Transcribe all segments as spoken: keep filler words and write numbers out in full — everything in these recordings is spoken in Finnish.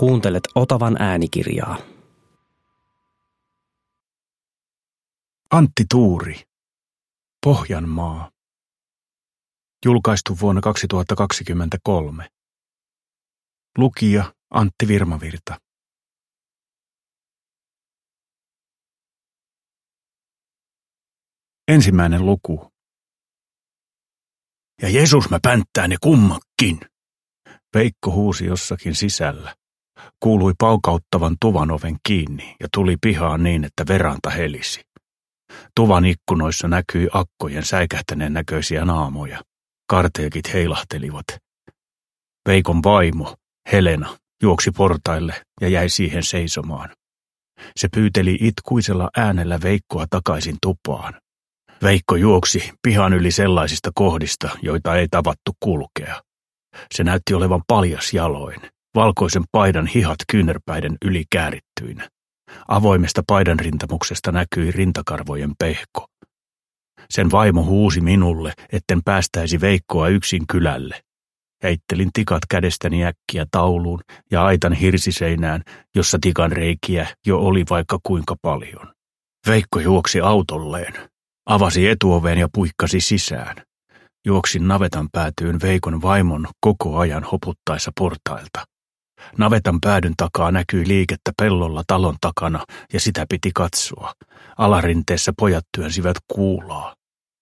Kuuntelet Otavan äänikirjaa. Antti Tuuri. Pohjanmaa. Julkaistu vuonna kaksituhattakaksikymmentäkolme. Lukija Antti Virmavirta. Ensimmäinen luku. Ja Jeesus mä pänttää ne kummakin. Veikko huusi jossakin sisällä. Kuului paukauttavan tuvan oven kiinni ja tuli pihaan niin, että veranta helisi. Tuvan ikkunoissa näkyi akkojen säikähtäneen näköisiä naamoja. Karteekit heilahtelivat. Veikon vaimo, Helena, juoksi portaille ja jäi siihen seisomaan. Se pyyteli itkuisella äänellä Veikkoa takaisin tupaan. Veikko juoksi pihan yli sellaisista kohdista, joita ei tavattu kulkea. Se näytti olevan paljas jaloin, valkoisen paidan hihat kyynärpäiden yli käärittyinä. Avoimesta paidan rintamuksesta näkyi rintakarvojen pehko. Sen vaimo huusi minulle, etten päästäisi Veikkoa yksin kylälle. Heittelin tikat kädestäni äkkiä tauluun ja aitan hirsiseinään, jossa tikan reikiä jo oli vaikka kuinka paljon. Veikko juoksi autolleen, avasi etuoven ja puikkasi sisään. Juoksin navetan päätyyn Veikon vaimon koko ajan hoputtaessa portailta. Navetan päädyn takaa näkyi liikettä pellolla talon takana ja sitä piti katsoa. Alarinteessä pojat työnsivät kuulaa.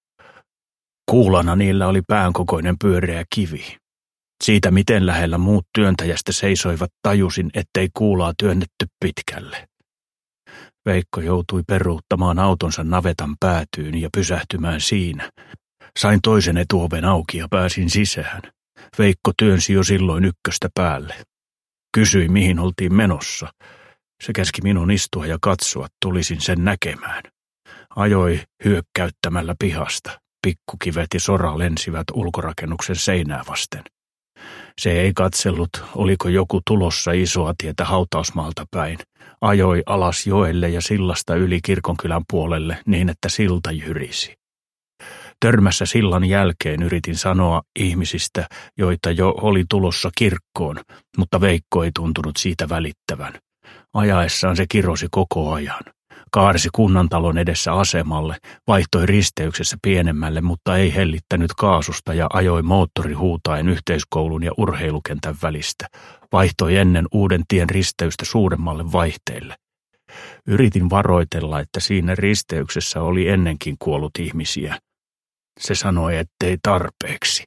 Kuulana niillä oli päänkokoinen pyöreä kivi. Siitä miten lähellä muut työntäjästä seisoivat tajusin, ettei kuulaa työnnetty pitkälle. Veikko joutui peruuttamaan autonsa navetan päätyyn ja pysähtymään siinä. Sain toisen etuoven auki ja pääsin sisään. Veikko työnsi jo silloin ykköstä päälle. Kysyi, mihin oltiin menossa. Se käski minun istua ja katsoa, tulisin sen näkemään. Ajoi hyökkäyttämällä pihasta. Pikkukivet ja sora lensivät ulkorakennuksen seinää vasten. Se ei katsellut, oliko joku tulossa isoa tietä hautausmaalta päin. Ajoi alas joelle ja sillasta yli kirkonkylän puolelle niin, että silta jyrisi. Törmässä sillan jälkeen yritin sanoa ihmisistä, joita jo oli tulossa kirkkoon, mutta Veikko ei tuntunut siitä välittävän. Ajaessaan se kirosi koko ajan. Kaarsi kunnantalon edessä asemalle, vaihtoi risteyksessä pienemmälle, mutta ei hellittänyt kaasusta ja ajoi moottori huutaen yhteiskoulun ja urheilukentän välistä. Vaihtoi ennen uuden tien risteystä suuremmalle vaihteelle. Yritin varoitella, että siinä risteyksessä oli ennenkin kuollut ihmisiä. Se sanoi, ettei tarpeeksi.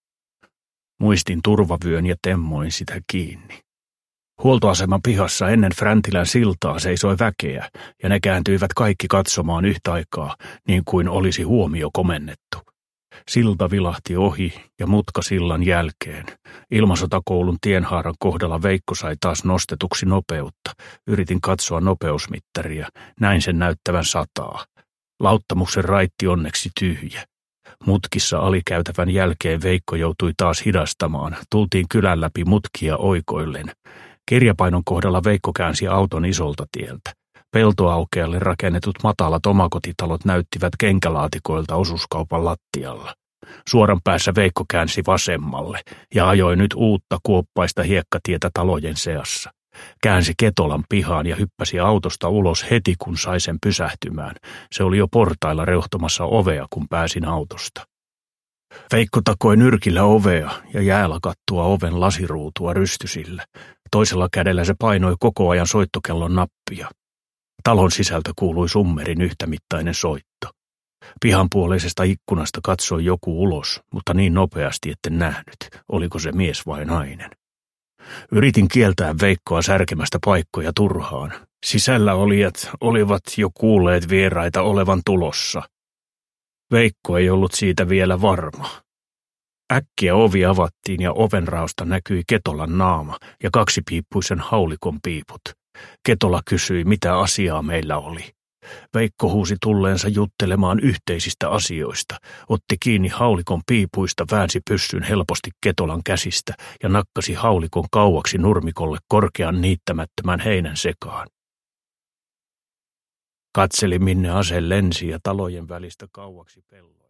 Muistin turvavyön ja temmoin sitä kiinni. Huoltoaseman pihassa ennen Fräntilän siltaa seisoi väkeä, ja ne kääntyivät kaikki katsomaan yhtä aikaa, niin kuin olisi huomio komennettu. Silta vilahti ohi ja mutka sillan jälkeen. Ilmasotakoulun tienhaaran kohdalla Veikko sai taas nostetuksi nopeutta. Yritin katsoa nopeusmittaria, näin sen näyttävän sataa. Lauttamuksen raitti onneksi tyhjä. Mutkissa alikäytävän jälkeen Veikko joutui taas hidastamaan. Tultiin kylän läpi mutkia oikoillen. Kirjapainon kohdalla Veikko käänsi auton isolta tieltä. Peltoaukealle rakennetut matalat omakotitalot näyttivät kenkälaatikoilta osuuskaupan lattialla. Suoran päässä Veikko käänsi vasemmalle ja ajoi nyt uutta kuoppaista hiekkatietä talojen seassa. Käänsi Ketolan pihaan ja hyppäsi autosta ulos heti, kun sai sen pysähtymään. Se oli jo portailla reuhtomassa ovea, kun pääsin autosta. Veikko takoi nyrkillä ovea ja jäälakattua oven lasiruutua rystysillä. Toisella kädellä se painoi koko ajan soittokellon nappia. Talon sisältä kuului summerin yhtämittainen soitto. Pihanpuoleisesta ikkunasta katsoi joku ulos, mutta niin nopeasti, etten nähnyt, oliko se mies vai nainen. Yritin kieltää Veikkoa särkemästä paikkoja turhaan. Sisällä olijat olivat jo kuulleet vieraita olevan tulossa. Veikko ei ollut siitä vielä varma. Äkkiä ovi avattiin ja ovenraosta näkyi Ketolan naama ja kaksipiippuisen haulikon piiput. Ketola kysyi, mitä asiaa meillä oli. Veikko huusi tulleensa juttelemaan yhteisistä asioista, otti kiinni haulikon piipuista, väänsi pyssyn helposti Ketolan käsistä ja nakkasi haulikon kauaksi nurmikolle korkean niittämättömän heinän sekaan. Katseli, minne ase lensi ja talojen välistä kauaksi pelloille.